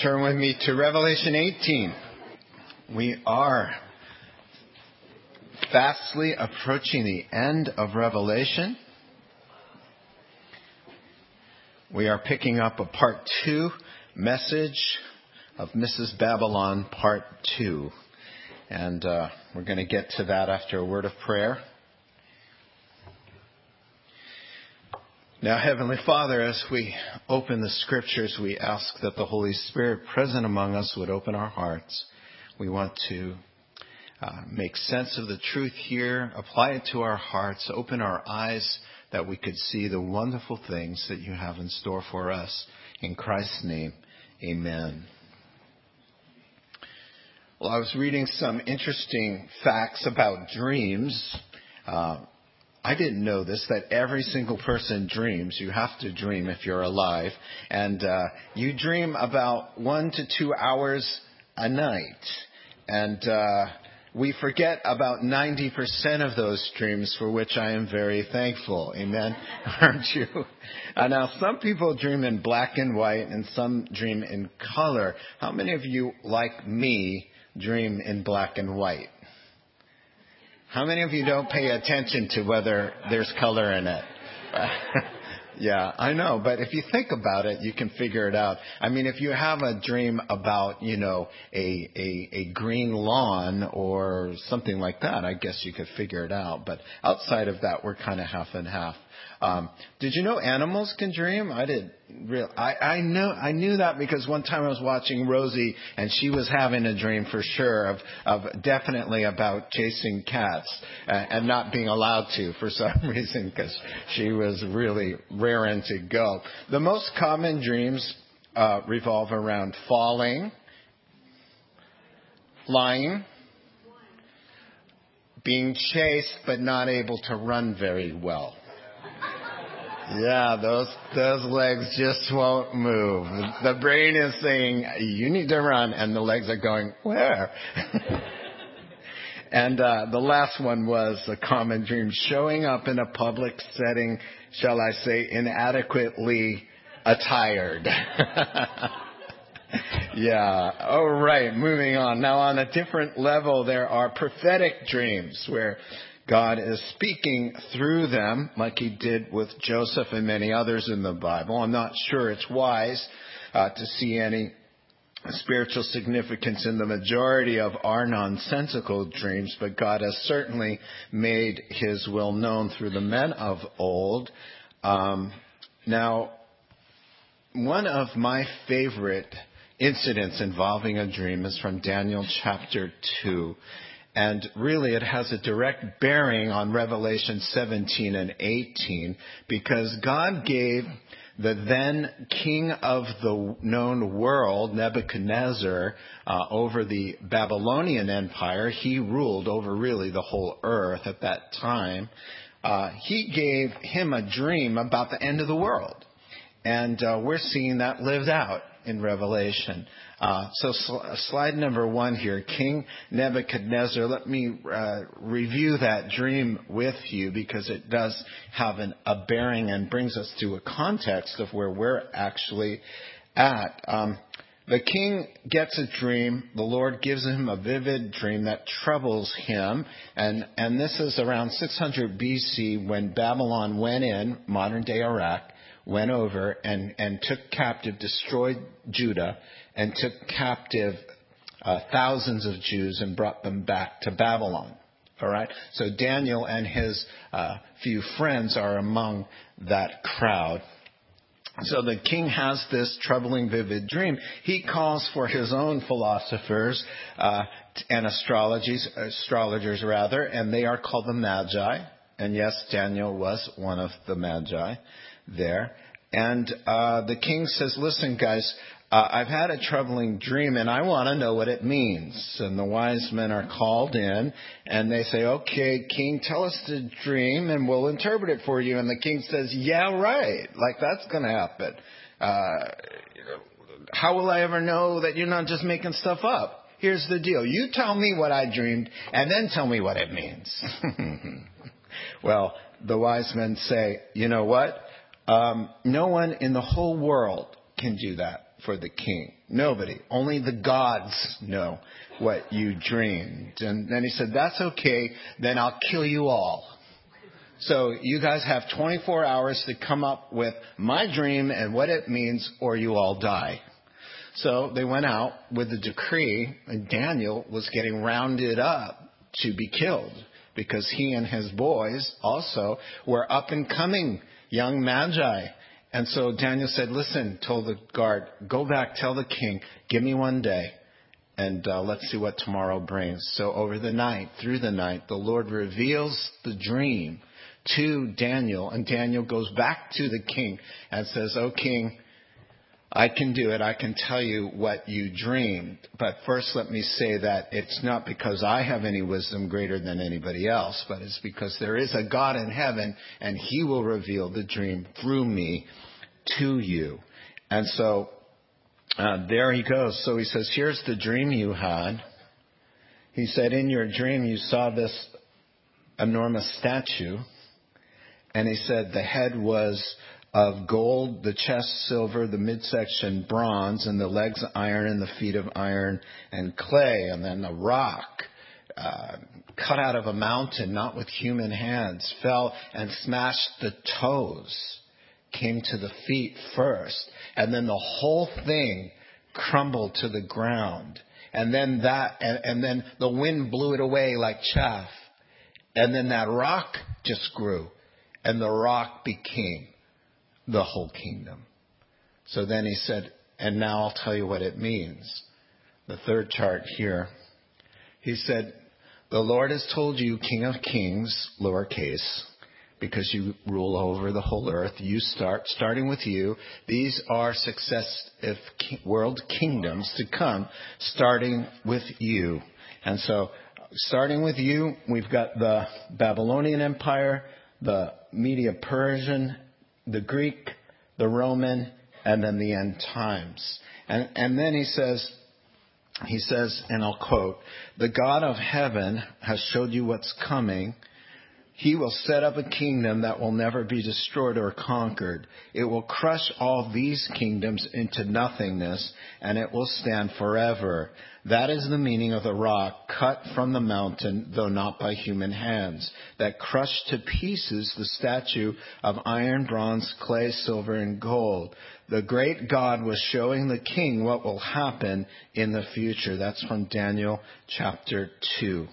Turn with me to Revelation 18. We are fastly approaching the end of Revelation. We are picking up a part 2 message of Mrs. Babylon, part 2. And we're going to get to that after a word of prayer. Now, Heavenly Father, as we open the Scriptures, we ask that the Holy Spirit present among us would open our hearts. We want to make sense of the truth here, apply it to our hearts, open our eyes that we could see the wonderful things that you have in store for us. In Christ's name, amen. Well, I was reading some interesting facts about dreams. I didn't know this, that every single person dreams. You have to dream if you're alive. And you dream about 1 to 2 hours a night. And we forget about 90% of those dreams, for which I am very thankful. Amen? Aren't you? Now, some people dream in black and white, and some dream in color. How many of you, like me, dream in black and white? How many of you don't pay attention to whether there's color in it? Yeah, I know. But if you think about it, you can figure it out. I mean, if you have a dream about, a green lawn or something like that, I guess you could figure it out. But outside of that, we're kind of half and half. Did you know animals can dream? I didn't really. I knew that because one time I was watching Rosie and she was having a dream for sure of definitely about chasing cats and not being allowed to for some reason because she was really raring to go. The most common dreams revolve around falling, flying, being chased but not able to run very well. Yeah, those legs just won't move. The brain is saying, you need to run, and the legs are going, where? And the last one was a common dream, showing up in a public setting, shall I say, inadequately attired. Yeah, all right, moving on. Now, on a different level, there are prophetic dreams where God is speaking through them like he did with Joseph and many others in the Bible. I'm not sure it's wise to see any spiritual significance in the majority of our nonsensical dreams, but God has certainly made his will known through the men of old. Now, one of my favorite incidents involving a dream is from Daniel chapter 2. And really, it has a direct bearing on Revelation 17 and 18 because God gave the then king of the known world, Nebuchadnezzar, over the Babylonian Empire. He ruled over really the whole earth at that time. He gave him a dream about the end of the world. And we're seeing that lived out in Revelation. So slide number 1 here, King Nebuchadnezzar. Let me review that dream with you because it does have a bearing and brings us to a context of where we're actually at. The king gets a dream. The Lord gives him a vivid dream that troubles him. And this is around 600 BC when Babylon went in, modern day Iraq, went over and took captive, destroyed Judah, and took captive thousands of Jews and brought them back to Babylon. All right? So Daniel and his few friends are among that crowd. So the king has this troubling, vivid dream. He calls for his own philosophers and astrologers, and they are called the Magi. And yes, Daniel was one of the Magi there. And the king says, listen, guys, I've had a troubling dream and I want to know what it means. And the wise men are called in and they say, okay, king, tell us the dream and we'll interpret it for you. And the king says, yeah, right. Like that's going to happen. How will I ever know that you're not just making stuff up? Here's the deal. You tell me what I dreamed and then tell me what it means. Well, the wise men say, you know what? No one in the whole world can do that for the king. Nobody. Only the gods know what you dreamed. And then he said, that's okay. Then I'll kill you all. So you guys have 24 hours to come up with my dream and what it means, or you all die. So they went out with the decree, and Daniel was getting rounded up to be killed because he and his boys also were up and coming young magi. And so Daniel said, listen, told the guard, go back, tell the king, give me one day, and let's see what tomorrow brings. So over the night, through the night, the Lord reveals the dream to Daniel, and Daniel goes back to the king and says, "O king, I can do it. I can tell you what you dreamed. But first let me say that it's not because I have any wisdom greater than anybody else, but it's because there is a God in heaven, and he will reveal the dream through me to you." And so there he goes. So he says, here's the dream you had. He said, in your dream you saw this enormous statue. And he said the head was of gold, the chest silver, the midsection bronze, and the legs iron, and the feet of iron and clay. And then a rock cut out of a mountain, not with human hands, fell and smashed the toes, came to the feet first. And then the whole thing crumbled to the ground. And then then the wind blew it away like chaff. And then that rock just grew. And the rock became the whole kingdom. So then he said, and now I'll tell you what it means. The third chart here. He said, the Lord has told you, King of Kings, lowercase, because you rule over the whole earth. Starting with you. These are successive world kingdoms to come, starting with you. And so, starting with you, we've got the Babylonian Empire, the Medo-Persian, the Greek, the Roman, and then the end times. And then he says, and I'll quote, the God of heaven has showed you what's coming. He will set up a kingdom that will never be destroyed or conquered. It will crush all these kingdoms into nothingness, and it will stand forever. That is the meaning of the rock cut from the mountain, though not by human hands, that crushed to pieces the statue of iron, bronze, clay, silver, and gold. The great God was showing the king what will happen in the future. That's from Daniel chapter 2.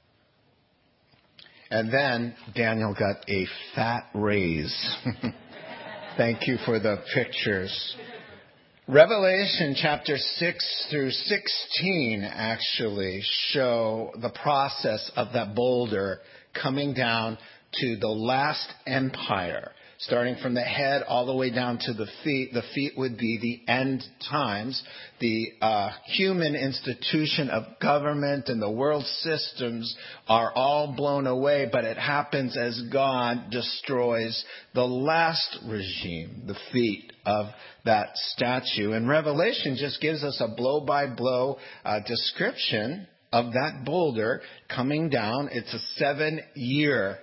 And then Daniel got a fat raise. Thank you for the pictures. Revelation chapter 6 through 16 actually show the process of that boulder coming down to the last empire. Starting from the head all the way down to the feet. The feet would be the end times. The human institution of government and the world systems are all blown away, but it happens as God destroys the last regime, the feet of that statue. And Revelation just gives us a blow-by-blow description of that boulder coming down. It's a 7-year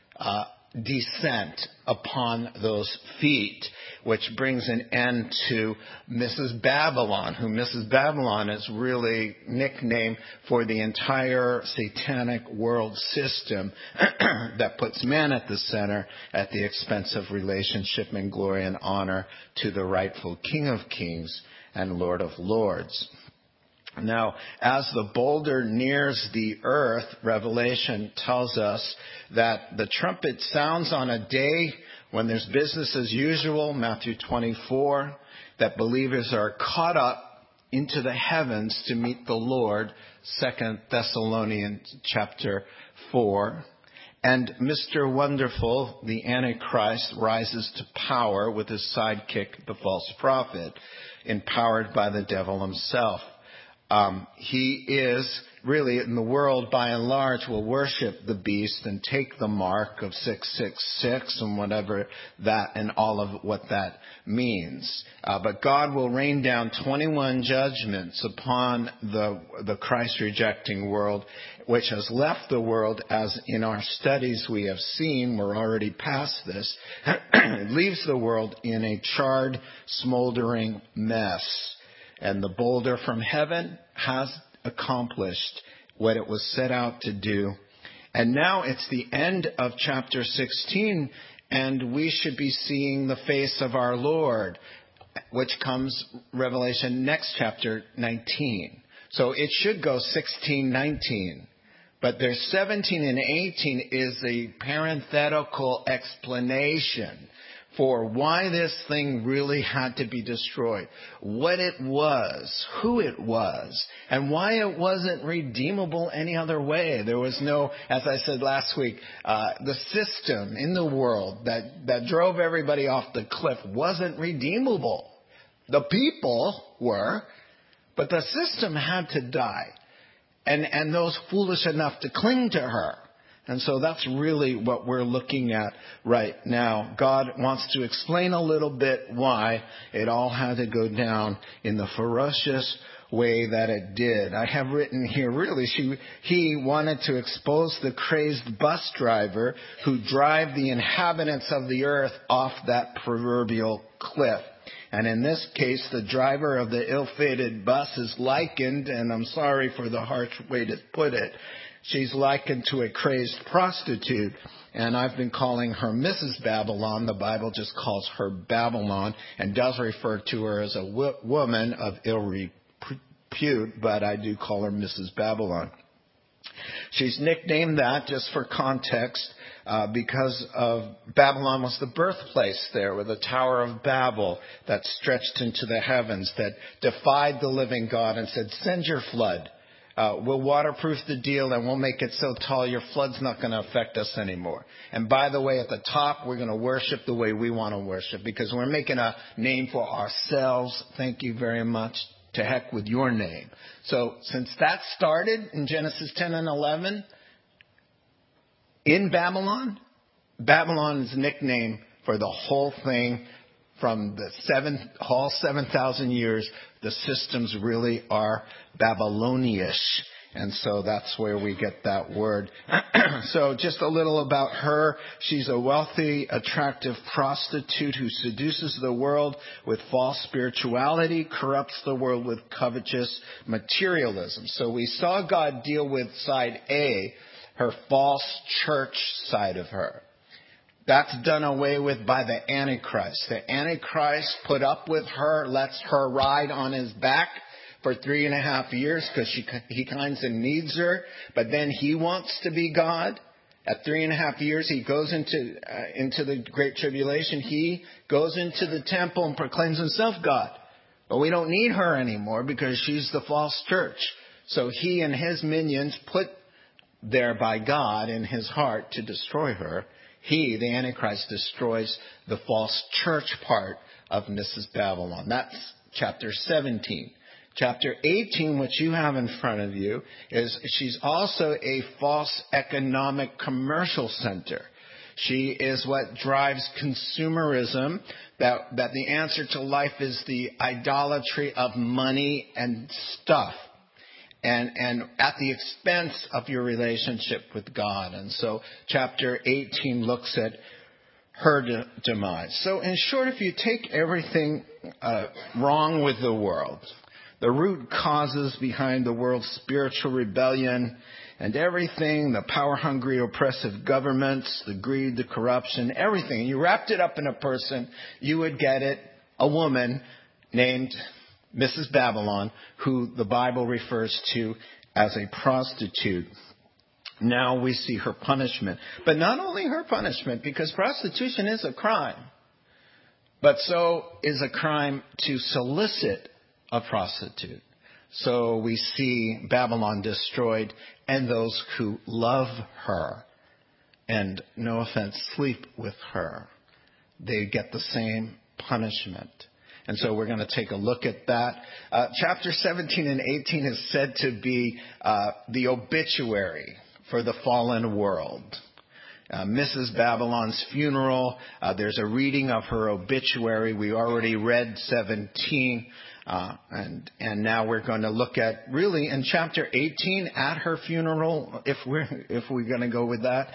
descent upon those feet, which brings an end to Mrs. Babylon, who Mrs. Babylon is really nickname for the entire satanic world system that puts man at the center at the expense of relationship and glory and honor to the rightful King of Kings and Lord of Lords. Now, as the boulder nears the earth, Revelation tells us that the trumpet sounds on a day when there's business as usual, Matthew 24, that believers are caught up into the heavens to meet the Lord, 2 Thessalonians chapter 4. And Mr. Wonderful, the Antichrist, rises to power with his sidekick, the false prophet, empowered by the devil himself. He is really, in the world by and large, will worship the beast and take the mark of 666 and whatever that and all of what that means. But God will rain down 21 judgments upon the Christ-rejecting world, which has left the world, as in our studies we have seen, we're already past this, leaves the world in a charred, smoldering mess. And the boulder from heaven has accomplished what it was set out to do. And now it's the end of chapter 16, and we should be seeing the face of our Lord, which comes Revelation next chapter 19. So it should go 16, 19. But there's 17 and 18 is a parenthetical explanation for why this thing really had to be destroyed, what it was, who it was, and why it wasn't redeemable any other way. There was no, as I said last week, the system in the world that drove everybody off the cliff wasn't redeemable. The people were, but the system had to die. And those foolish enough to cling to her. And so that's really what we're looking at right now. God wants to explain a little bit why it all had to go down in the ferocious way that it did. I have written here, really, he wanted to expose the crazed bus driver who drive the inhabitants of the earth off that proverbial cliff. And in this case, the driver of the ill-fated bus is likened, and I'm sorry for the harsh way to put it, she's likened to a crazed prostitute, and I've been calling her Mrs. Babylon. The Bible just calls her Babylon and does refer to her as a woman of ill repute, but I do call her Mrs. Babylon. She's nicknamed that, just for context, because of Babylon was the birthplace there with the Tower of Babel that stretched into the heavens, that defied the living God and said, send your flood. We'll waterproof the deal and we'll make it so tall your flood's not going to affect us anymore. And by the way, at the top, we're going to worship the way we want to worship because we're making a name for ourselves. Thank you very much. To heck with your name. So since that started in Genesis 10 and 11, in Babylon, Babylon is a nickname for the whole thing from the whole 7,000 years. The systems really are Babylonish. And so that's where we get that word. So just a little about her. She's a wealthy, attractive prostitute who seduces the world with false spirituality, corrupts the world with covetous materialism. So we saw God deal with side A, her false church side of her. That's done away with by the Antichrist. The Antichrist put up with her, lets her ride on his back for 3.5 years because he kind of needs her, but then he wants to be God. At 3.5 years, he goes into the Great Tribulation. He goes into the temple and proclaims himself God. But we don't need her anymore because she's the false church. So he and his minions put there by God in his heart to destroy her. He, the Antichrist, destroys the false church part of Mrs. Babylon. That's chapter 17. Chapter 18, which you have in front of you, is she's also a false economic commercial center. She is what drives consumerism, that the answer to life is the idolatry of money and stuff, and at the expense of your relationship with God. And so chapter 18 looks at her demise. So in short, if you take everything wrong with the world, the root causes behind the world's spiritual rebellion and everything, the power-hungry, oppressive governments, the greed, the corruption, everything. You wrapped it up in a person, you would get it, a woman named Mrs. Babylon, who the Bible refers to as a prostitute. Now we see her punishment. But not only her punishment, because prostitution is a crime, but so is a crime to solicit a prostitute. So we see Babylon destroyed and those who love her and, no offense, sleep with her. They get the same punishment. And so we're going to take a look at that. Chapter 17 and 18 is said to be the obituary for the fallen world. Mrs. Babylon's funeral, there's a reading of her obituary. We already read 17. And now we're going to look at really in chapter 18 at her funeral, if we're going to go with that.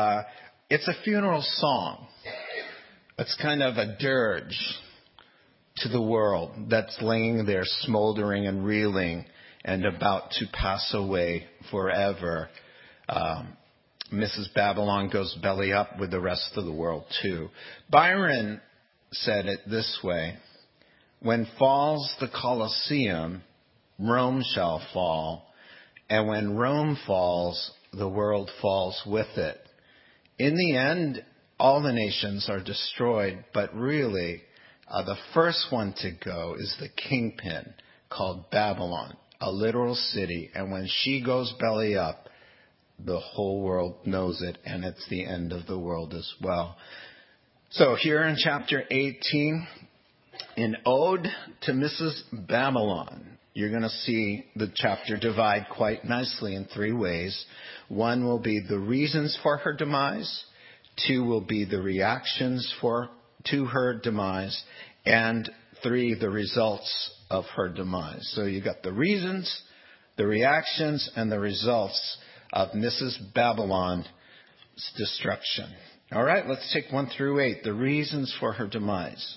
It's a funeral song. It's kind of a dirge to the world that's laying there smoldering and reeling and about to pass away forever. Mrs. Babylon goes belly up with the rest of the world too. Byron said it this way: when falls the Colosseum, Rome shall fall, and when Rome falls, the world falls with it. In the end, all the nations are destroyed, but really, the first one to go is the kingpin called Babylon, a literal city, and when she goes belly up, the whole world knows it, and it's the end of the world as well. So here in chapter 18, in Ode to Mrs. Babylon, you're going to see the chapter divide quite nicely in three ways. One will be the reasons for her demise. Two will be the reactions to her demise. And three, the results of her demise. So you got the reasons, the reactions, and the results of Mrs. Babylon's destruction. All right, let's take 1 through 8. The reasons for her demise.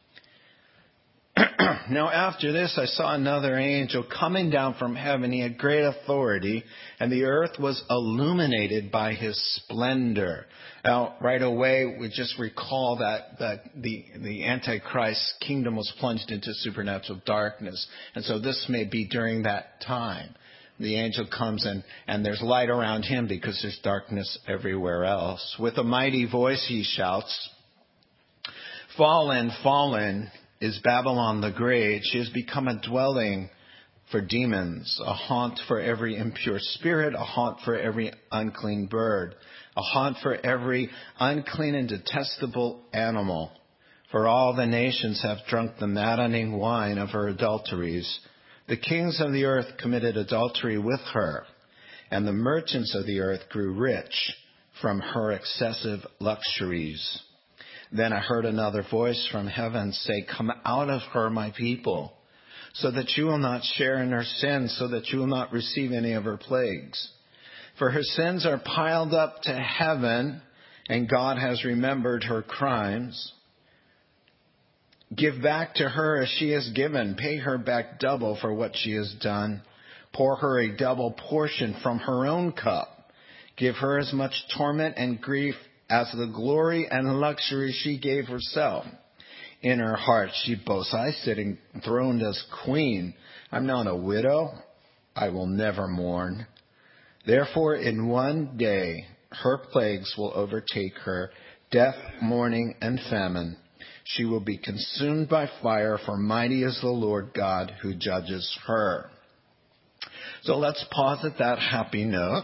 Now after this, I saw another angel coming down from heaven. He had great authority, and the earth was illuminated by his splendor. Now, right away, we just recall that the Antichrist's kingdom was plunged into supernatural darkness. And so this may be during that time. The angel comes and there's light around him because there's darkness everywhere else. With a mighty voice he shouts, "Fallen, fallen is Babylon the Great. She has become a dwelling for demons, a haunt for every impure spirit, a haunt for every unclean bird, a haunt for every unclean and detestable animal. For all the nations have drunk the maddening wine of her adulteries. The kings of the earth committed adultery with her, and the merchants of the earth grew rich from her excessive luxuries." Then I heard another voice from heaven say, "Come out of her, my people, so that you will not share in her sins, so that you will not receive any of her plagues. For her sins are piled up to heaven, and God has remembered her crimes. Give back to her as she has given. Pay her back double for what she has done. Pour her a double portion from her own cup. Give her as much torment and grief as the glory and luxury she gave herself. In her heart she boasts, I sit enthroned as queen. I'm not a widow. I will never mourn. Therefore in one day her plagues will overtake her, death, mourning, and famine. She will be consumed by fire, for mighty is the Lord God who judges her." So let's pause at that happy note.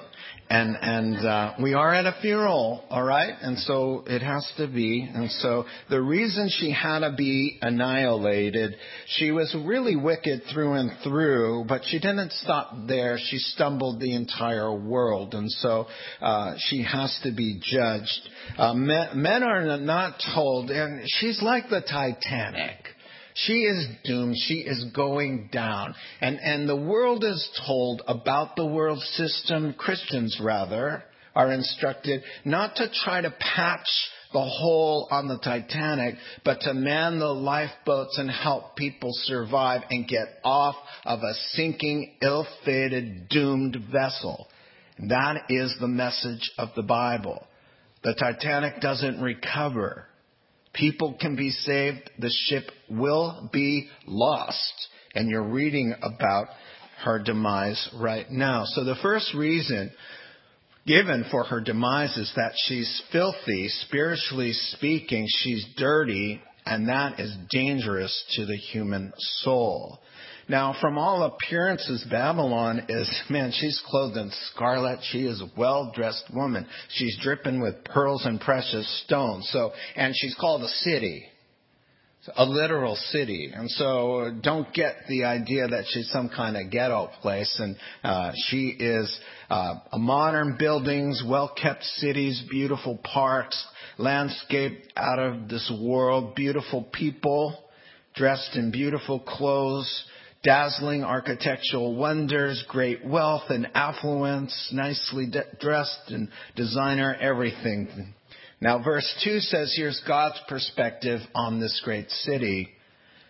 And we are at a funeral, all right? And so it has to be. And so the reason she had to be annihilated, she was really wicked through and through, but she didn't stop there. She stumbled the entire world. And so she has to be judged. Men are not told, and she's like the Titanic. She is doomed. She is going down. And the world is told about the world system. Christians, rather, are instructed not to try to patch the hole on the Titanic, but to man the lifeboats and help people survive and get off of a sinking, ill-fated, doomed vessel. That is the message of the Bible. The Titanic doesn't recover. People can be saved. The ship will be lost. And you're reading about her demise right now. So the first reason given for her demise is that she's filthy. Spiritually speaking, she's dirty. And that is dangerous to the human soul. Now, from all appearances, Babylon she's clothed in scarlet. She is a well-dressed woman. She's dripping with pearls and precious stones. And she's called a city, a literal city. And so don't get the idea that she's some kind of ghetto place. And she is modern buildings, well-kept cities, beautiful parks, landscape out of this world, beautiful people dressed in beautiful clothes, dazzling architectural wonders, great wealth and affluence, nicely dressed and designer everything. Now, verse 2 says, here's God's perspective on this great city.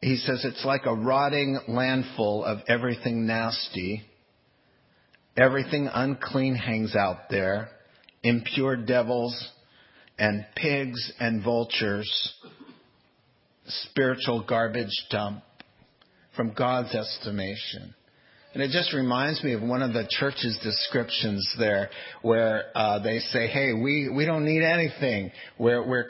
he says it's like a rotting landfill of everything nasty. Everything unclean hangs out there. Impure devils and pigs and vultures. Spiritual garbage dump from God's estimation. And it just reminds me of one of the church's descriptions there where they say, hey, we don't need anything. We're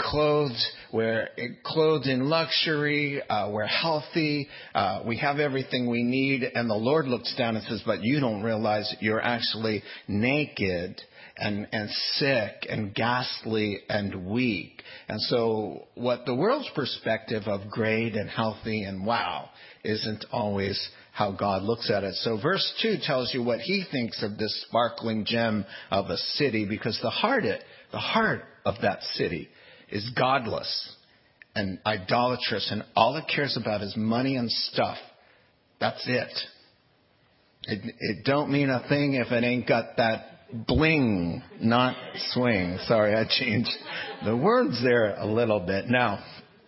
clothed in luxury. We're healthy. We have everything we need. And the Lord looks down and says, but you don't realize you're actually naked and sick and ghastly and weak. And so what the world's perspective of great and healthy and wow isn't always how God looks at it. So verse 2 tells you what he thinks of this sparkling gem of a city, because the heart of that city is godless and idolatrous, and all it cares about is money and stuff. That's it. It don't mean a thing if it ain't got that bling, not swing. Sorry, I changed the words there a little bit. Now,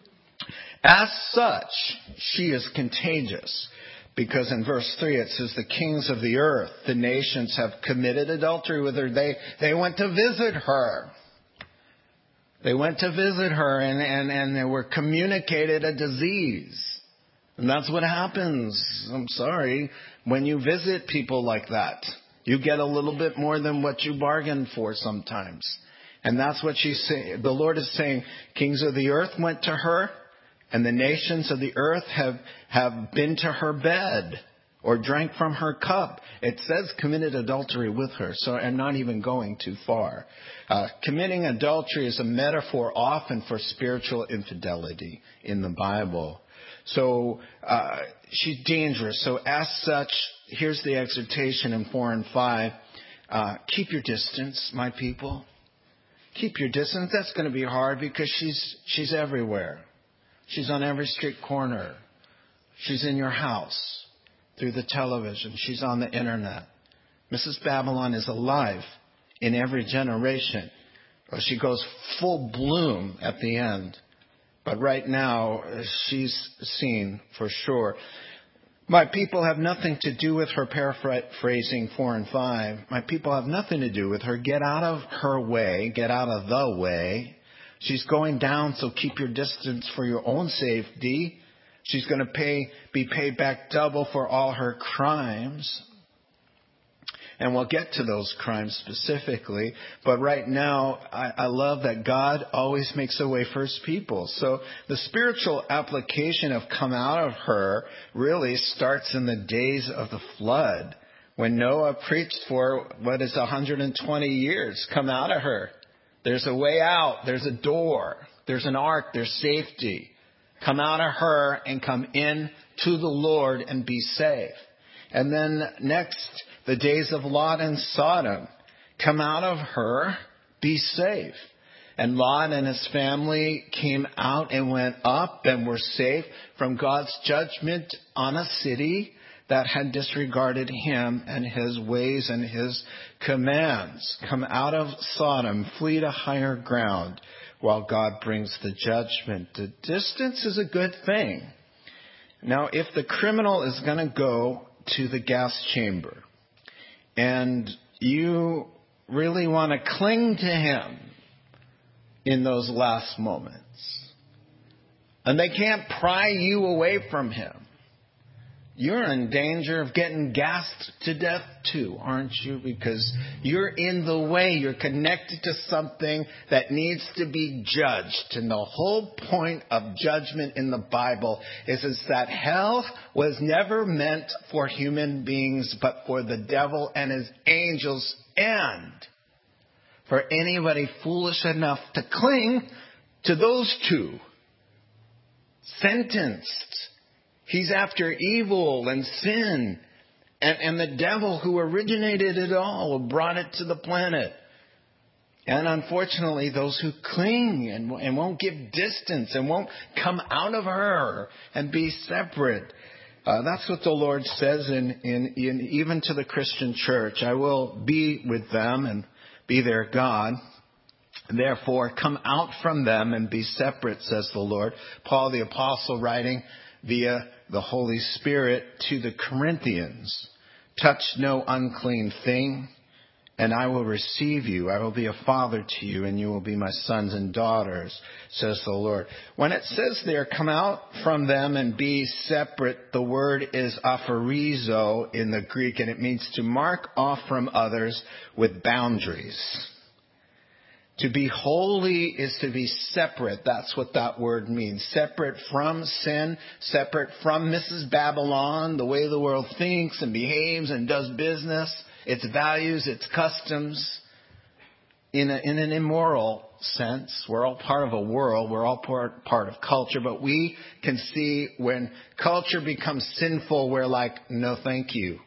as such, she is contagious. Because in verse 3 it says, the kings of the earth, the nations have committed adultery with her. They went to visit her. They went to visit her and they were communicated a disease. And that's what happens. I'm sorry. When you visit people like that, you get a little bit more than what you bargained for sometimes. And that's what she's saying. The Lord is saying, kings of the earth went to her. And the nations of the earth have been to her bed or drank from her cup. It says committed adultery with her, so I'm not even going too far. Committing adultery is a metaphor often for spiritual infidelity in the Bible. So she's dangerous. So as such, here's the exhortation in 4 and 5. Keep your distance, my people. Keep your distance. That's going to be hard because she's everywhere. She's on every street corner. She's in your house through the television. She's on the internet. Mrs. Babylon is alive in every generation. She goes full bloom at the end. But right now, she's seen for sure. My people have nothing to do with her, paraphrasing 4 and 5. My people have nothing to do with her. Get out of her way. Get out of the way. She's going down, so keep your distance for your own safety. She's going to be paid back double for all her crimes. And we'll get to those crimes specifically. But right now, I love that God always makes a way for his people. So the spiritual application of come out of her really starts in the days of the flood, when Noah preached for 120 years. Come out of her. There's a way out. There's a door. There's an ark. There's safety. Come out of her and come in to the Lord and be safe. And then next, the days of Lot and Sodom. Come out of her, be safe. And Lot and his family came out and went up and were safe from God's judgment on a city that had disregarded him and his ways and his commands. Come out of Sodom, flee to higher ground while God brings the judgment. The distance is a good thing. Now, if the criminal is going to go to the gas chamber and you really want to cling to him in those last moments, and they can't pry you away from him, you're in danger of getting gassed to death too, aren't you? Because you're in the way. You're connected to something that needs to be judged. And the whole point of judgment in the Bible is that hell was never meant for human beings, but for the devil and his angels, and for anybody foolish enough to cling to those two. Sentenced. He's after evil and sin and the devil who originated it all, brought it to the planet. And unfortunately, those who cling and won't give distance and won't come out of her and be separate. That's what the Lord says in even to the Christian church. I will be with them and be their God. Therefore, come out from them and be separate, says the Lord. Paul the Apostle writing via the Holy Spirit to the Corinthians. Touch no unclean thing, and I will receive you. I will be a father to you, and you will be my sons and daughters, says the Lord. When it says there, come out from them and be separate, the word is aphorizo in the Greek, and it means to mark off from others with boundaries. To be holy is to be separate. That's what that word means. Separate from sin, separate from Mrs. Babylon, the way the world thinks and behaves and does business, its values, its customs. In an immoral sense, we're all part of a world, we're all part of culture, but we can see when culture becomes sinful, we're like, no thank you.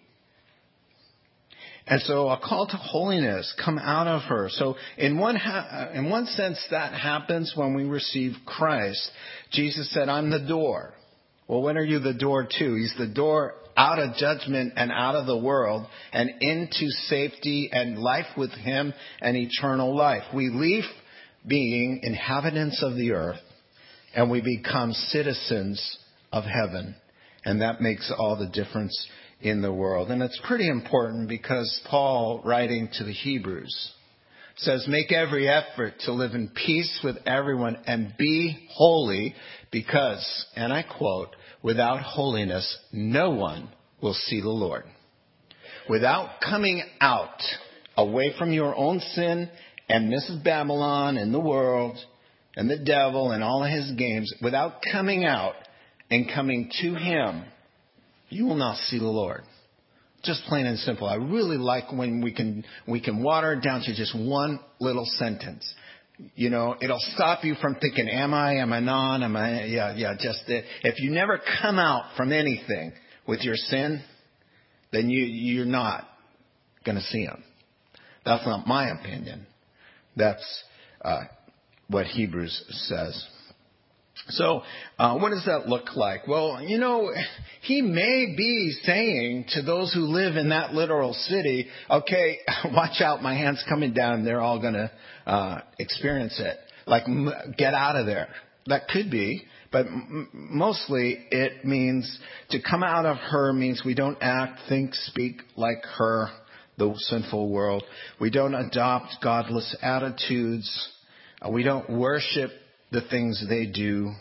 And so a call to holiness, come out of her. So in one sense that happens when we receive Christ. Jesus said, I'm the door. Well, when are you the door to? He's the door out of judgment and out of the world and into safety and life with Him and eternal life. We leave being inhabitants of the earth and we become citizens of heaven. And that makes all the difference in the world. And it's pretty important because Paul, writing to the Hebrews, says, make every effort to live in peace with everyone and be holy because, and I quote, without holiness, no one will see the Lord. Without coming out away from your own sin and Mrs. Babylon and the world and the devil and all of his games, without coming out and coming to Him, you will not see the Lord. Just plain and simple. I really like when we can water it down to just one little sentence. You know, it'll stop you from thinking, am I not, if you never come out from anything with your sin, then you're not going to see Him. That's not my opinion. That's what Hebrews says. So, what does that look like? Well, you know, He may be saying to those who live in that literal city, okay, watch out, my hand's coming down, they're all going to experience it. Like, get out of there. That could be, but mostly it means to come out of her means we don't act, think, speak like her, the sinful world. We don't adopt godless attitudes. We don't worship the things they do.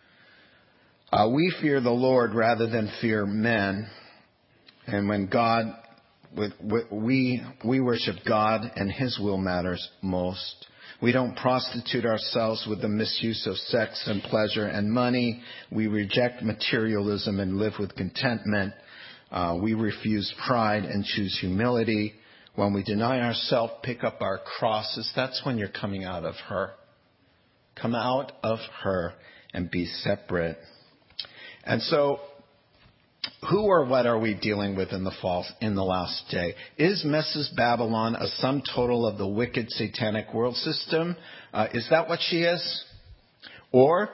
We fear the Lord rather than fear men. And when we worship God and His will matters most. We don't prostitute ourselves with the misuse of sex and pleasure and money. We reject materialism and live with contentment. We refuse pride and choose humility. When we deny ourselves, pick up our crosses, that's when you're coming out of her. Come out of her and be separate. And so, who or what are we dealing with in the last day? Is Mrs. Babylon a sum total of the wicked satanic world system? Is that what she is? Or,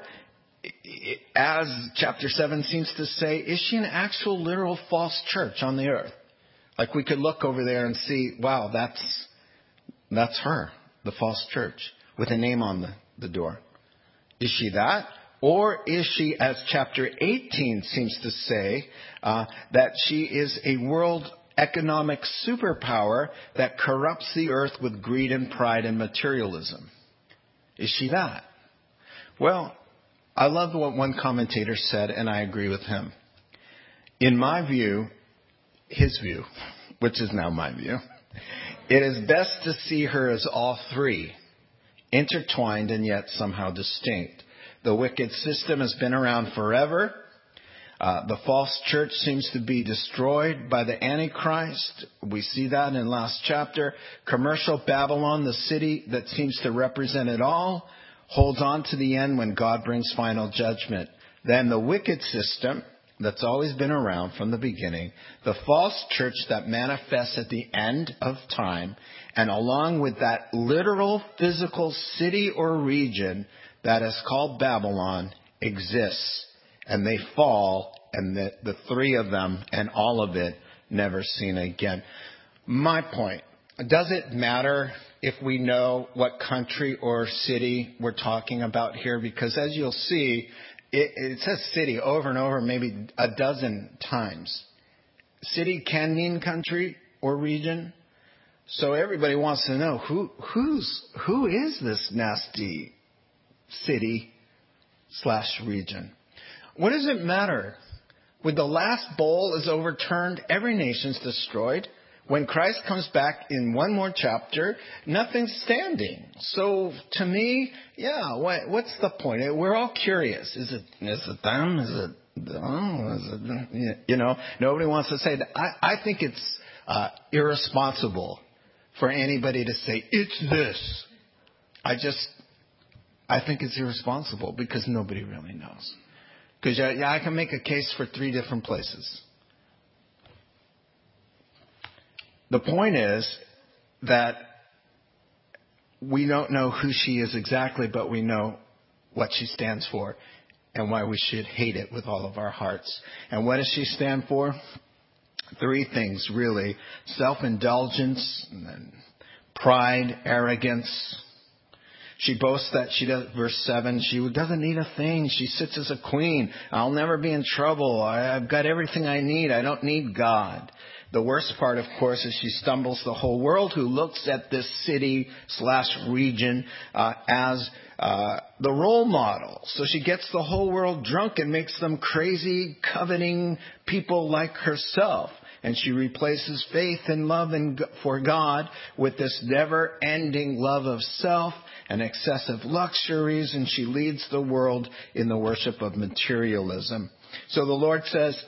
as chapter 7 seems to say, is she an actual literal false church on the earth? Like we could look over there and see, wow, that's her, the false church, with a name on the door. Is she that? Or is she, as chapter 18 seems to say, that she is a world economic superpower that corrupts the earth with greed and pride and materialism? Is she that? Well, I love what one commentator said, and I agree with him. In my view, his view, which is now my view, it is best to see her as all three, intertwined and yet somehow distinct. The wicked system has been around forever. The false church seems to be destroyed by the Antichrist. We see that in last chapter. Commercial Babylon, the city that seems to represent it all, holds on to the end when God brings final judgment. Then the wicked system that's always been around from the beginning, the false church that manifests at the end of time, and along with that literal physical city or region that is called Babylon exists, and they fall, and the three of them and all of it never seen again. My point, does it matter if we know what country or city we're talking about here? Because as you'll see, it says city over and over, maybe a dozen times. City can mean country or region. So everybody wants to know who is this nasty city/region? What does it matter? When the last bowl is overturned, every nation's destroyed. When Christ comes back in one more chapter, nothing's standing. So to me, what's the point? We're all curious. Is it them? Is it them? Is it, nobody wants to say that. I think it's irresponsible for anybody to say, it's this. I think it's irresponsible because nobody really knows. Because I can make a case for 3 different places. The point is that we don't know who she is exactly, but we know what she stands for and why we should hate it with all of our hearts. And what does she stand for? 3 things, really. Self-indulgence, and then pride, arrogance. She boasts that she does, verse 7, she doesn't need a thing. She sits as a queen. I'll never be in trouble. I've got everything I need. I don't need God. The worst part, of course, is she stumbles the whole world who looks at this city/region as the role model. So she gets the whole world drunk and makes them crazy, coveting people like herself. And she replaces faith and love for God with this never-ending love of self and excessive luxuries. And she leads the world in the worship of materialism. So the Lord says,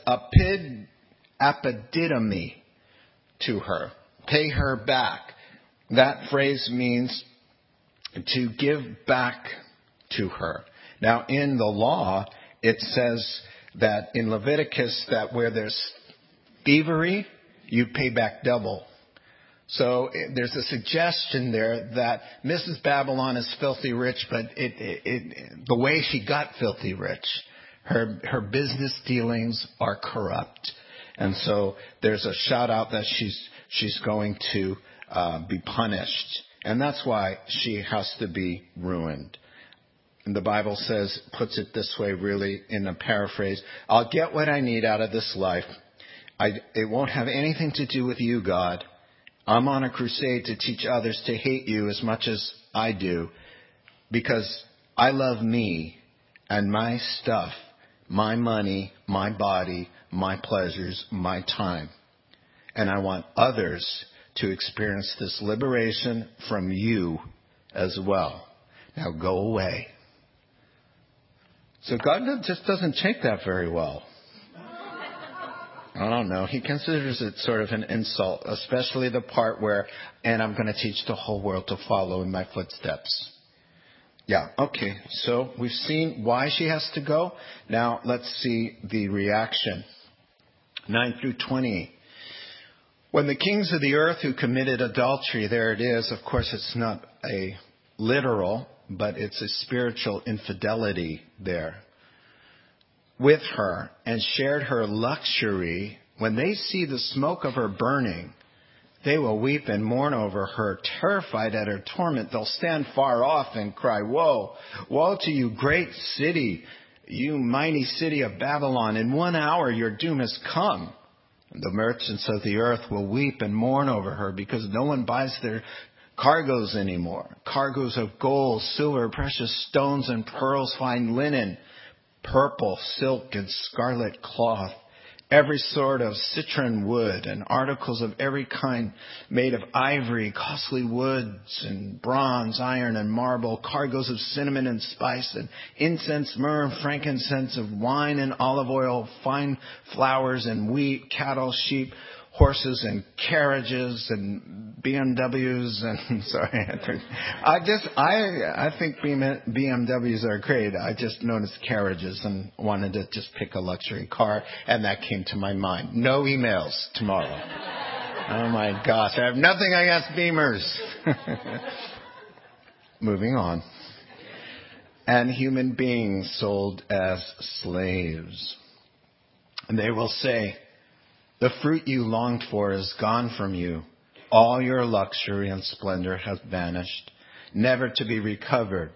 apodidomi to her. Pay her back. That phrase means to give back to her. Now, in the law, it says that in Leviticus that where there's thievery, you pay back double. So there's a suggestion there that Mrs. Babylon is filthy rich, but the way she got filthy rich, her business dealings are corrupt. And so there's a shout out that she's going to be punished. And that's why she has to be ruined. And the Bible puts it this way, really, in a paraphrase. I'll get what I need out of this life. It won't have anything to do with you, God. I'm on a crusade to teach others to hate you as much as I do. Because I love me and my stuff, my money, my body, my pleasures, my time. And I want others to experience this liberation from you as well. Now go away. So God just doesn't take that very well. I don't know. He considers it sort of an insult, especially the part where, and I'm going to teach the whole world to follow in my footsteps. Yeah, okay. So we've seen why she has to go. Now let's see the reaction. 9 through 20. When the kings of the earth who committed adultery, there it is. Of course, it's not a literal, but it's a spiritual infidelity there. With her and shared her luxury, when they see the smoke of her burning, they will weep and mourn over her, terrified at her torment. They'll stand far off and cry, woe, woe to you, great city, you mighty city of Babylon. In 1 hour your doom has come. And the merchants of the earth will weep and mourn over her because no one buys their cargoes anymore. Cargoes of gold, silver, precious stones and pearls, fine linen, purple, silk, and scarlet cloth, every sort of citron wood, and articles of every kind made of ivory, costly woods, and bronze, iron, and marble, cargoes of cinnamon and spice, and incense, myrrh, frankincense, of wine and olive oil, fine flowers and wheat, cattle, sheep, horses and carriages and BMWs and I think BMWs are great. I just noticed carriages and wanted to just pick a luxury car, and that came to my mind. No emails tomorrow. Oh my gosh, I have nothing against Beamers. Moving on. And human beings sold as slaves. And they will say, the fruit you longed for is gone from you. All your luxury and splendor has vanished, never to be recovered.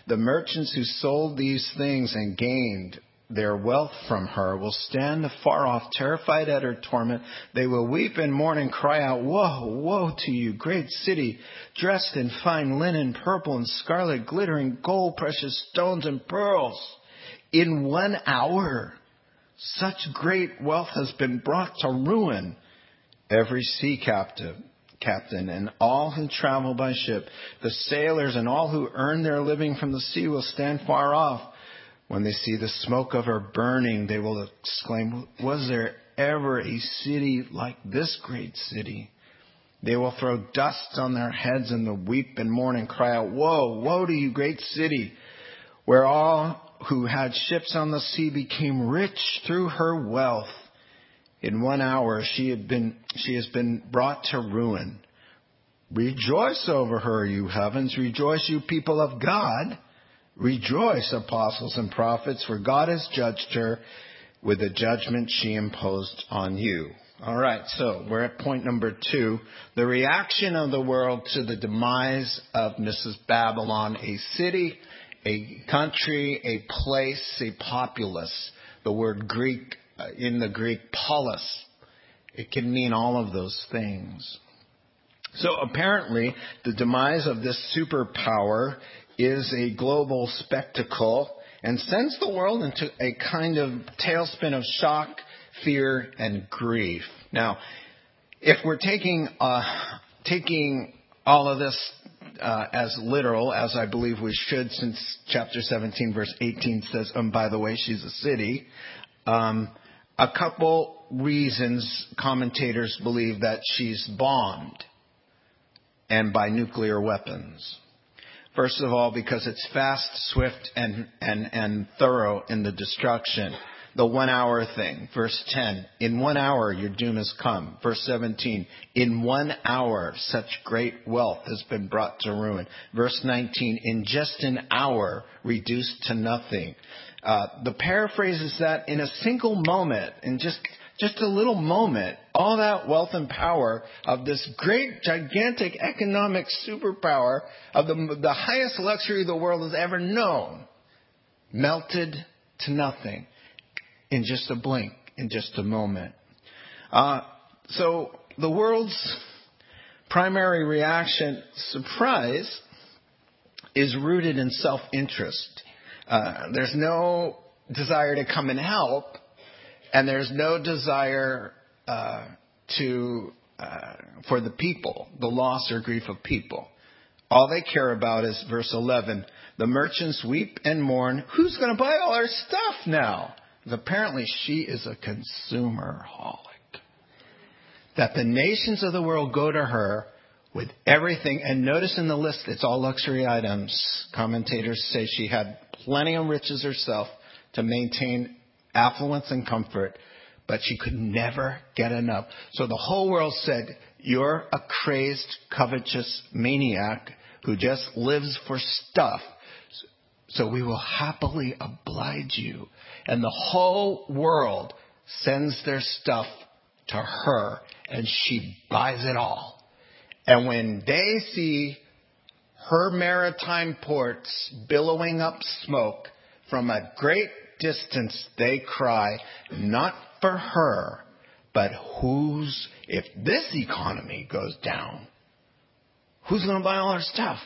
The merchants who sold these things and gained their wealth from her will stand afar off, terrified at her torment. They will weep and mourn and cry out, woe, woe to you, great city, dressed in fine linen, purple and scarlet, glittering gold, precious stones and pearls. In 1 hour, such great wealth has been brought to ruin. Every sea captain and all who travel by ship, the sailors and all who earn their living from the sea will stand far off. When they see the smoke of her burning, they will exclaim, was there ever a city like this great city? They will throw dust on their heads and will weep and mourn and cry out, woe, woe to you, great city, where all who had ships on the sea became rich through her wealth. In 1 hour she has been brought to ruin. Rejoice over her, you heavens. Rejoice, you people of God. Rejoice, apostles and prophets, for God has judged her with the judgment she imposed on you. All right, so we're at point number 2. The reaction of the world to the demise of Mrs. Babylon, a city, a country, a place, a populace. The word Greek, in the Greek, polis. It can mean all of those things. So apparently, the demise of this superpower is a global spectacle and sends the world into a kind of tailspin of shock, fear, and grief. Now, if we're taking all of this as literal, as I believe we should, since chapter 17, verse 18 says, by the way, she's a city, a couple reasons commentators believe that she's bombed, and by nuclear weapons. First of all, because it's fast, swift, and thorough in the destruction. The 1 hour thing. Verse 10, in 1 hour your doom has come. Verse 17, in 1 hour such great wealth has been brought to ruin. Verse 19, in just an hour reduced to nothing. The paraphrase is that in a single moment, in just a little moment, all that wealth and power of this great, gigantic economic superpower of the highest luxury the world has ever known melted to nothing in just a blink, in just a moment. So the world's primary reaction, surprise, is rooted in self-interest. There's no desire to come and help. And there's no desire for the people, the loss or grief of people. All they care about is verse 11. The merchants weep and mourn. Who's going to buy all our stuff now? Apparently she is a consumer-holic. That the nations of the world go to her with everything. And notice in the list, it's all luxury items. Commentators say she had plenty of riches herself to maintain affluence and comfort, but she could never get enough. So the whole world said, you're a crazed, covetous maniac who just lives for stuff. So we will happily oblige you. And the whole world sends their stuff to her, and she buys it all. And when they see her maritime ports billowing up smoke from a great distance, they cry, not for her, but if this economy goes down, who's going to buy all our stuff?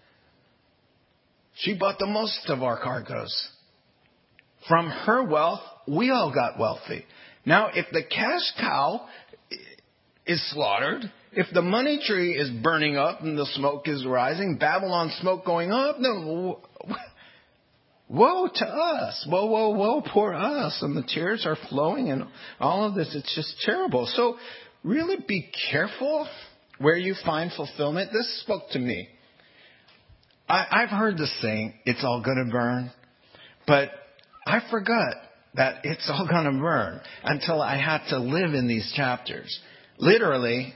She bought the most of our cargoes. From her wealth, we all got wealthy. Now, if the cash cow is slaughtered, if the money tree is burning up and the smoke is rising, Babylon smoke going up, then woe to us. Woe, woe, woe, poor us. And the tears are flowing and all of this. It's just terrible. So really be careful where you find fulfillment. This spoke to me. I've heard the saying, it's all going to burn. But I forgot that it's all going to burn until I had to live in these chapters. Literally,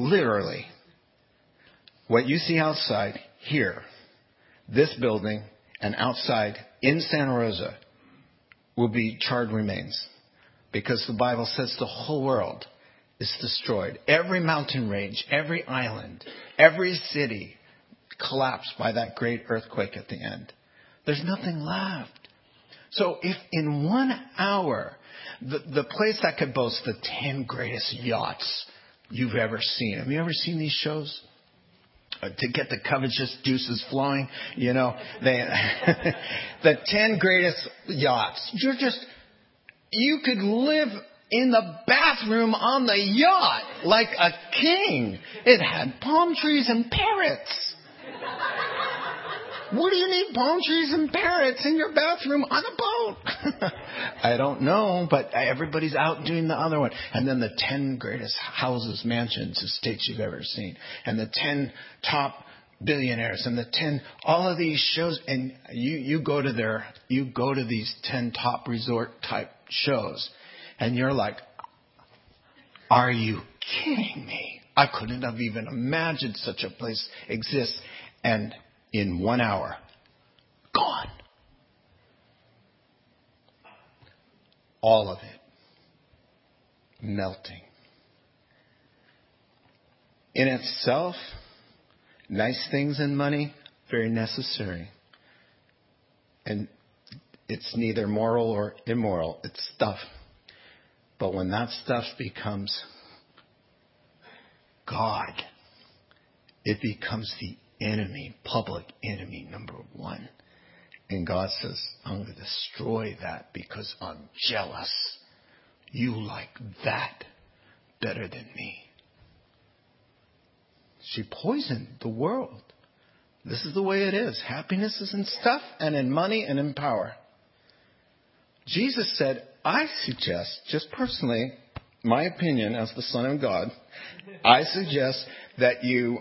what you see outside here, this building, and outside in Santa Rosa will be charred remains, because the Bible says the whole world is destroyed. Every mountain range, every island, every city collapsed by that great earthquake at the end. There's nothing left. So if in 1 hour, the place that could boast the 10 greatest yachts you've ever seen. Have you ever seen these shows? To get the covetous juices flowing, the 10 greatest yachts. You could live in the bathroom on the yacht like a king. It had palm trees and parrots. What do you need palm trees and parrots in your bathroom on a boat? I don't know, but everybody's out doing the other one. And then the 10 greatest houses, mansions, estates you've ever seen. And the 10 top billionaires and the 10, all of these shows. And you go to these 10 top resort type shows. And you're like, are you kidding me? I couldn't have even imagined such a place exists. And in 1 hour, gone. All of it melting. In itself, nice things and money, very necessary. And it's neither moral or immoral. It's stuff. But when that stuff becomes God, it becomes the enemy, public enemy number one. And God says, I'm going to destroy that because I'm jealous. You like that better than me. She poisoned the world. This is the way it is. Happiness is in stuff and in money and in power. Jesus said, I suggest, just personally, my opinion as the Son of God, I suggest that you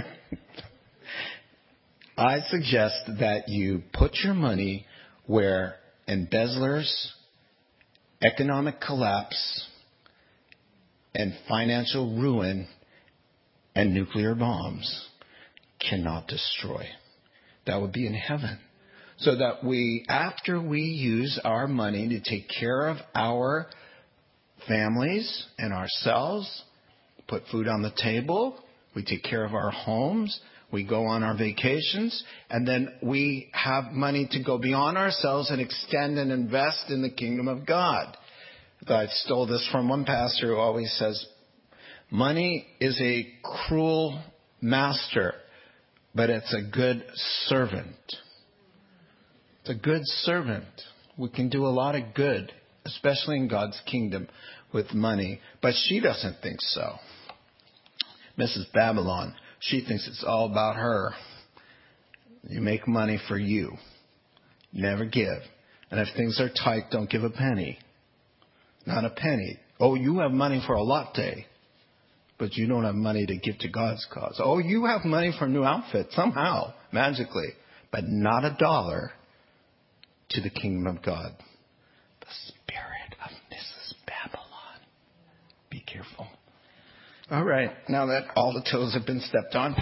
put your money where embezzlers, economic collapse, and financial ruin and nuclear bombs cannot destroy. That would be in heaven. So that after we use our money to take care of our families and ourselves, put food on the table, we take care of our homes, we go on our vacations, and then we have money to go beyond ourselves and extend and invest in the kingdom of God. I stole this from one pastor who always says, money is a cruel master, but it's a good servant. It's a good servant. We can do a lot of good, especially in God's kingdom, with money. But she doesn't think so. Mrs. Babylon, she thinks it's all about her. You make money for you. Never give. And if things are tight, don't give a penny. Not a penny. Oh, you have money for a latte, but you don't have money to give to God's cause. Oh, you have money for a new outfit somehow, magically, but not a dollar to the kingdom of God. The spirit of Mrs. Babylon. Be careful. All right. Now that all the toes have been stepped on,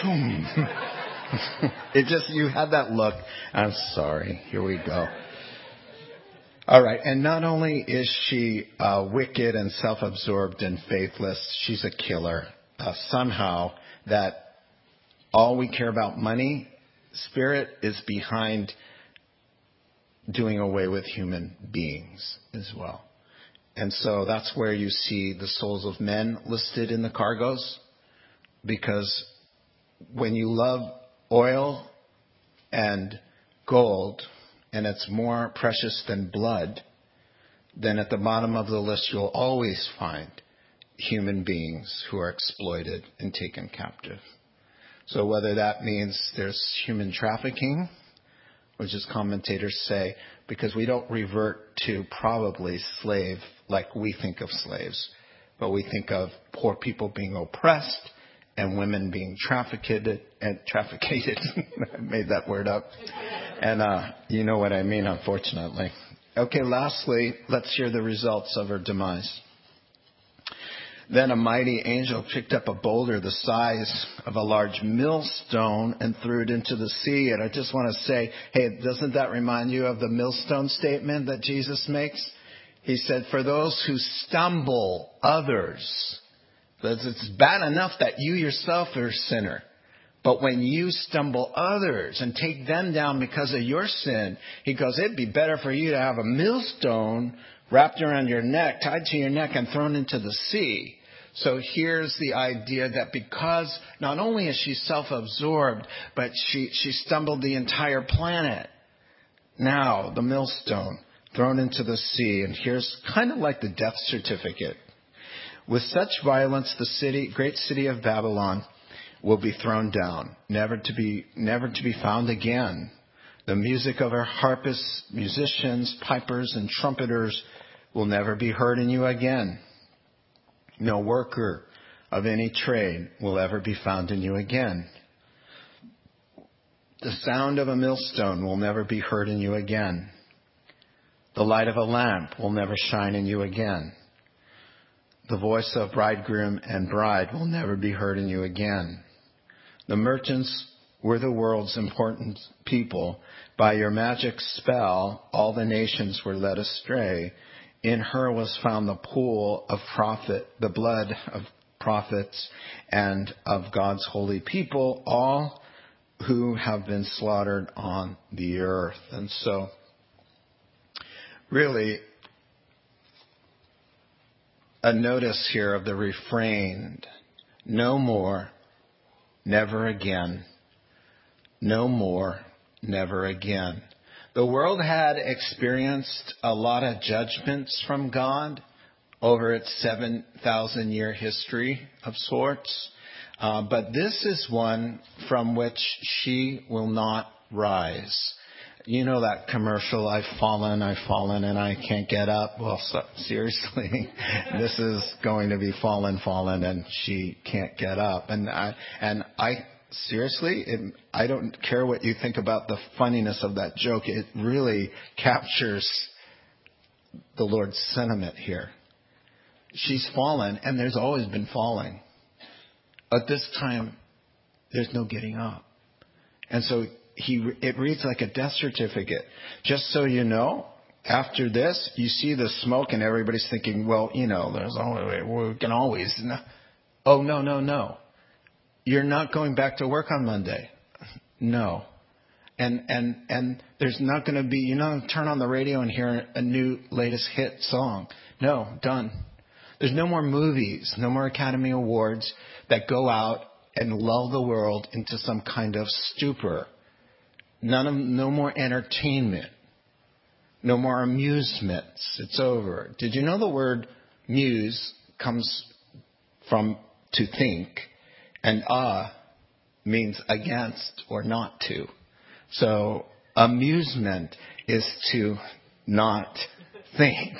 you had that look. I'm sorry. Here we go. All right. And not only is she wicked and self-absorbed and faithless, she's a killer. Somehow that all we care about money, spirit is behind doing away with human beings as well. And so that's where you see the souls of men listed in the cargoes. Because when you love oil and gold, and it's more precious than blood, then at the bottom of the list you'll always find human beings who are exploited and taken captive. So whether that means there's human trafficking, which is commentators say, because we don't revert to probably slave like we think of slaves, but we think of poor people being oppressed and women being trafficked. I made that word up. And you know what I mean, unfortunately. Okay, lastly, let's hear the results of her demise. Then a mighty angel picked up a boulder the size of a large millstone and threw it into the sea. And I just want to say, hey, doesn't that remind you of the millstone statement that Jesus makes? He said, for those who stumble others, because it's bad enough that you yourself are a sinner. But when you stumble others and take them down because of your sin, he goes, it'd be better for you to have a millstone wrapped around your neck, tied to your neck, and thrown into the sea. So here's the idea that because not only is she self-absorbed, but she stumbled the entire planet. Now, the millstone thrown into the sea. And here's kind of like the death certificate. With such violence, the great city of Babylon will be thrown down, never to be found again. The music of her harpists, musicians, pipers, and trumpeters will never be heard in you again. No worker of any trade will ever be found in you again. The sound of a millstone will never be heard in you again. The light of a lamp will never shine in you again. The voice of bridegroom and bride will never be heard in you again. The merchants were the world's important people. By your magic spell, all the nations were led astray. In her was found the pool of profit, the blood of prophets and of God's holy people, all who have been slaughtered on the earth. And so, really, a notice here of the refrain, no more, never again. No more, never again. The world had experienced a lot of judgments from God over its 7,000-year history of sorts. But this is one from which she will not rise. You know that commercial, I've fallen, and I can't get up. Well, seriously, this is going to be fallen, and she can't get up. And I seriously, I don't care what you think about the funniness of that joke. It really captures the Lord's sentiment here. She's fallen, and there's always been falling. But this time, there's no getting up. And so it reads like a death certificate. Just so you know, after this, you see the smoke and everybody's thinking, well, there's always, we can always. Oh, no. You're not going back to work on Monday. No. And there's not going to be, turn on the radio and hear a new latest hit song. No, done. There's no more movies, no more Academy Awards that go out and lull the world into some kind of stupor. No more entertainment. No more amusements. It's over. Did you know the word muse comes from to think, and means against or not to. So amusement is to not think.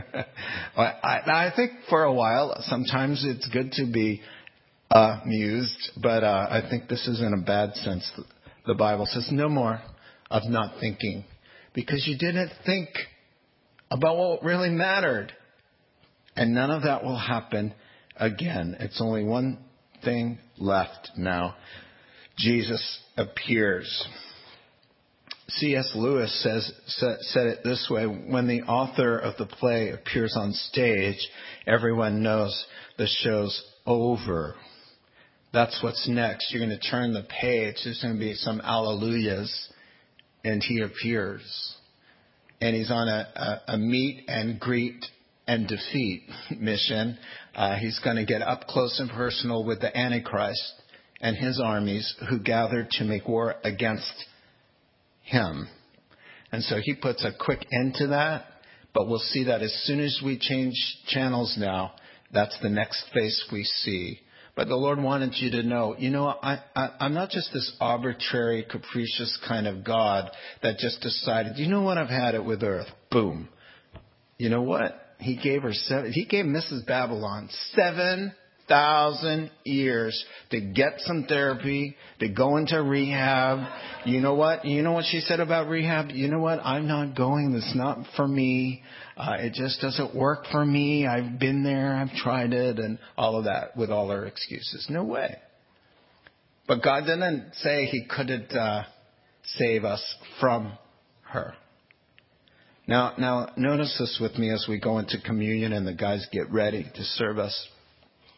I think for a while, sometimes it's good to be amused, but I think this is in a bad sense. The Bible says no more of not thinking, because you didn't think about what really mattered. And none of that will happen again. It's only one thing left now. Jesus appears. C.S. Lewis said it this way: when the author of the play appears on stage, everyone knows the show's over. That's what's next. You're going to turn the page. There's going to be some alleluias, and he appears. And he's on a meet and greet and defeat mission. He's going to get up close and personal with the Antichrist and his armies who gathered to make war against him. And so he puts a quick end to that, but we'll see that as soon as we change channels now, that's the next face we see. But the Lord wanted you to know, I'm not just this arbitrary, capricious kind of God that just decided, you know what, I've had it with Earth. Boom. You know what? He gave Mrs. Babylon 7,000 years to get some therapy, to go into rehab. You know what? You know what she said about rehab? You know what? I'm not going. It's not for me. It just doesn't work for me. I've been there. I've tried it, and all of that with all her excuses. No way. But God didn't say he couldn't save us from her. Now, notice this with me as we go into communion and the guys get ready to serve us.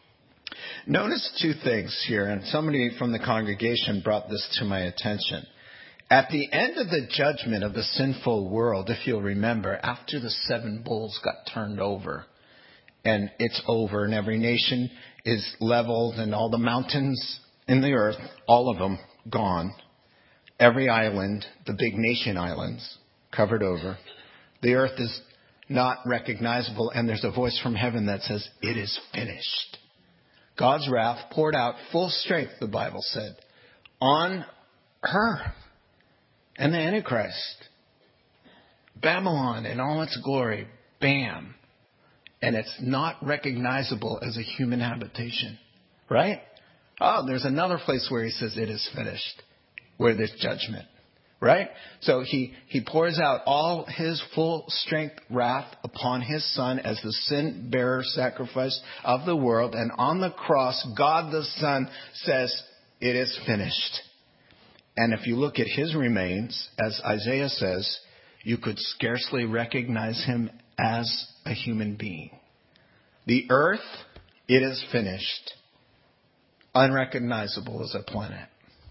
Notice two things here, and somebody from the congregation brought this to my attention. At the end of the judgment of the sinful world, if you'll remember, after the 7 bowls got turned over, and it's over, and every nation is leveled, and all the mountains in the earth, all of them gone. Every island, the big nation islands, covered over. The earth is not recognizable, and there's a voice from heaven that says, "It is finished." God's wrath poured out full strength, the Bible said, on her and the Antichrist. Babylon in all its glory, bam. And it's not recognizable as a human habitation. Right? Oh, there's another place where he says it is finished, where there's judgment. Right? So he pours out all his full strength wrath upon his son as the sin bearer sacrifice of the world. And on the cross, God the Son says, "It is finished." And if you look at his remains, as Isaiah says, you could scarcely recognize him as a human being. The earth, it is finished. Unrecognizable as a planet.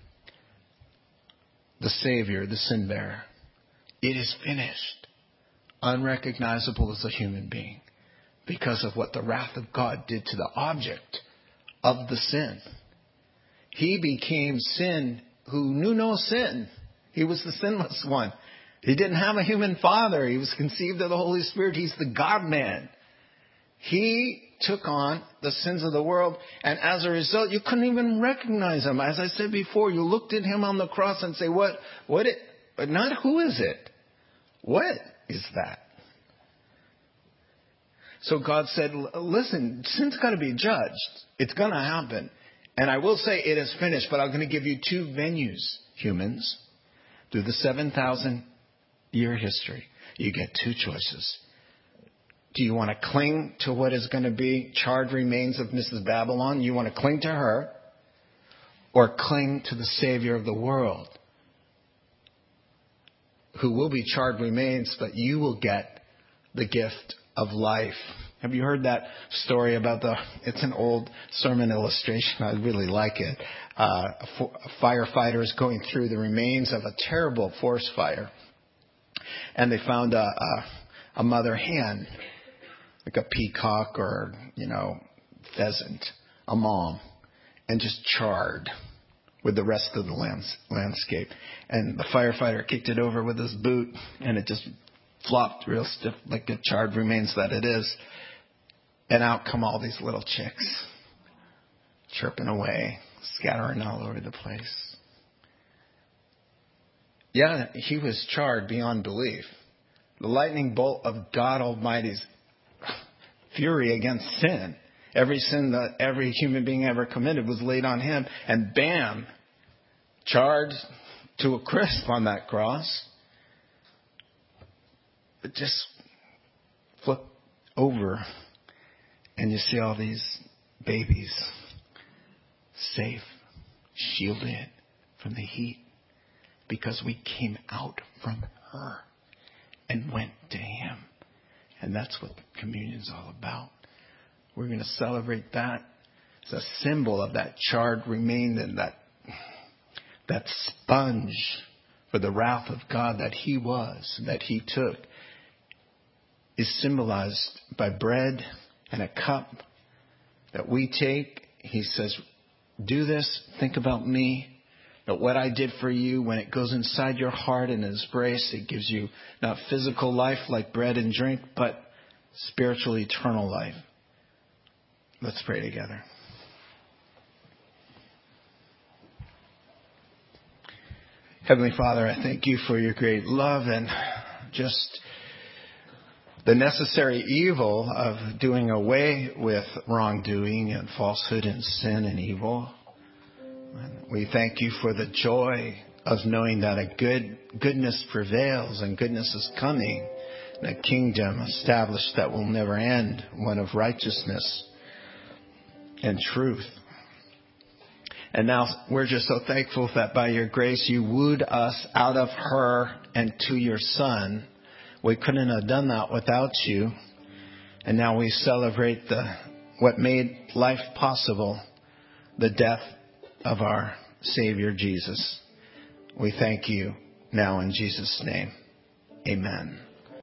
The Savior, the sin bearer, it is finished. Unrecognizable as a human being because of what the wrath of God did to the object of the sin. He became sin who knew no sin. He was the sinless one. He didn't have a human father. He was conceived of the Holy Spirit. He's the God-man. He took on the sins of the world, and as a result, you couldn't even recognize him. As I said before, you looked at him on the cross and say, not who is it? What is that? So God said, listen, sin's got to be judged. It's going to happen. And I will say it is finished, but I'm going to give you 2 venues, humans, through the 7,000-year history. You get 2 choices. Do you want to cling to what is going to be charred remains of Mrs. Babylon? You want to cling to her? Or cling to the Savior of the world, who will be charred remains, but you will get the gift of life. Have you heard that story about it's an old sermon illustration. I really like it. Firefighters going through the remains of a terrible forest fire. And they found a mother hen, like a peacock or, pheasant, a mom, and just charred with the rest of the landscape. And the firefighter kicked it over with his boot, and it just flopped real stiff like the charred remains that it is. And out come all these little chicks, chirping away, scattering all over the place. Yeah, he was charred beyond belief. The lightning bolt of God Almighty's fury against sin. Every sin that every human being ever committed was laid on him. And bam, charred to a crisp on that cross. But just flip over and you see all these babies safe, shielded from the heat. Because we came out from her and went to him. And that's what communion is all about. We're going to celebrate that. It's a symbol of that charred remain and that sponge for the wrath of God that he was, that he took, is symbolized by bread and a cup that we take. He says, do this, think about me. But what I did for you, when it goes inside your heart and is embraced, it gives you not physical life like bread and drink, but spiritual, eternal life. Let's pray together. Heavenly Father, I thank you for your great love and just the necessary evil of doing away with wrongdoing and falsehood and sin and evil. We thank you for the joy of knowing that a goodness prevails and goodness is coming, and a kingdom established that will never end, one of righteousness and truth. And now we're just so thankful that by your grace you wooed us out of her and to your Son. We couldn't have done that without you. And now we celebrate the what made life possible, the death of our Savior Jesus. We thank you now in Jesus' name. Amen.